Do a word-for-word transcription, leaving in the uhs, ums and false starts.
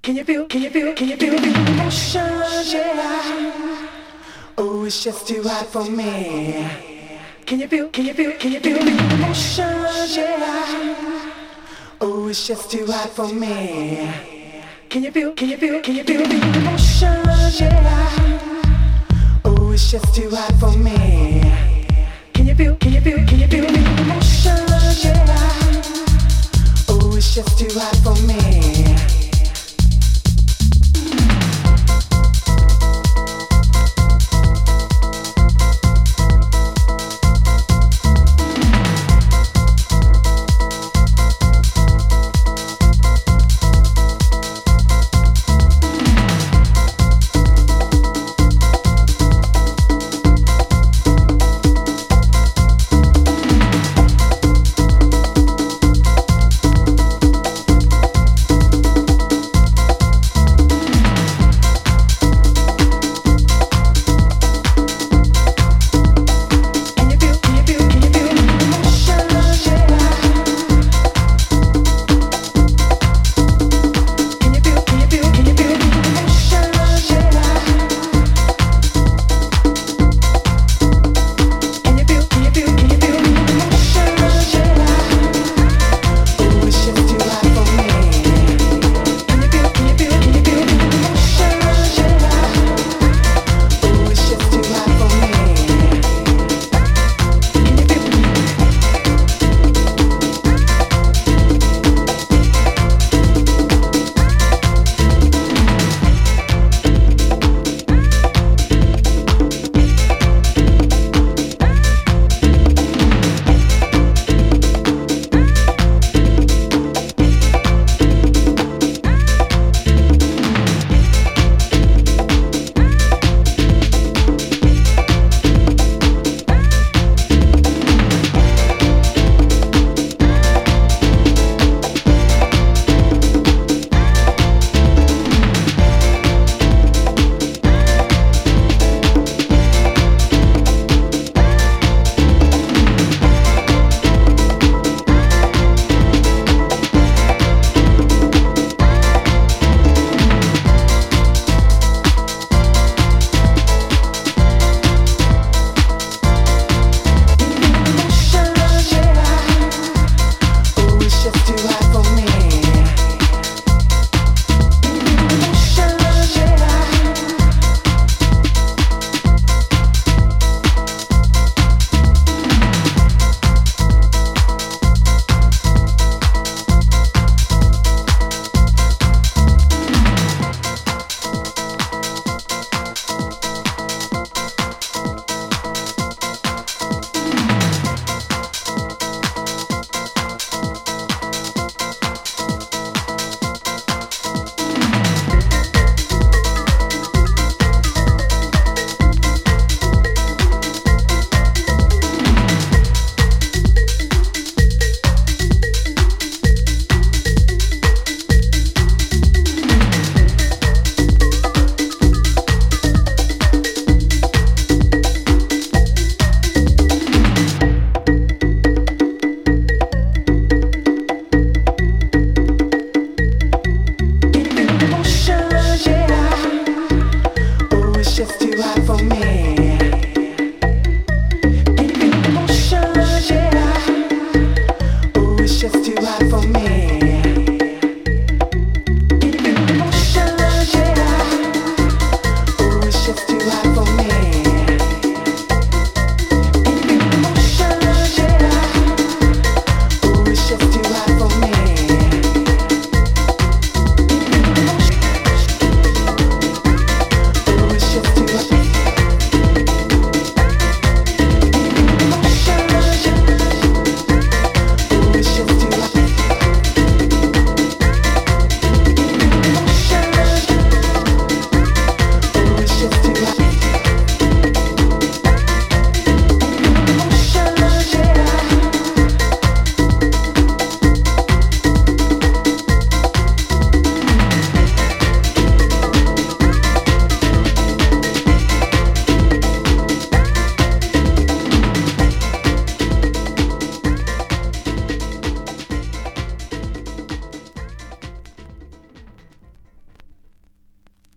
Can you feel, can you feel, can you feel the emotion, yeah? Oh, it's just too hot for me. Can you feel, can you feel, can you feel the emotion, yeah? Oh, it's just too hot for me. Can you feel, can you feel, can you feel the emotion, yeah? Oh, it's just too hot for me. Can you feel, can you feel, can you feel the emotion, yeah? Oh, it's just too hot for me.